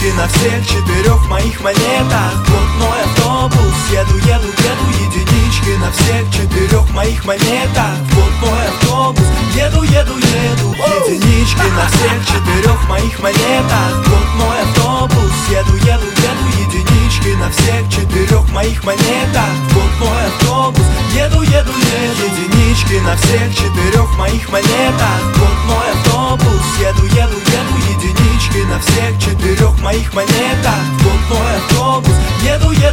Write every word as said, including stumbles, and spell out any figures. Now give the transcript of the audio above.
единички на всех четырех моих монетах. Вот мой автобус, еду, еду, еду, единички на всех четырех моих монетах. Вот мой автобус, еду, еду, еду, единички на всех четырех моих монетах. Вот мой автобус, еду, еду, еду, единички на всех четырех моих монетах. Вот мой автобус, еду, еду, еду, единички на всех четырех моих монетах. Вот мой автобус, еду, еду, еду, единички на всех четырех моих монетах. Вот мой автобус, еду, еду.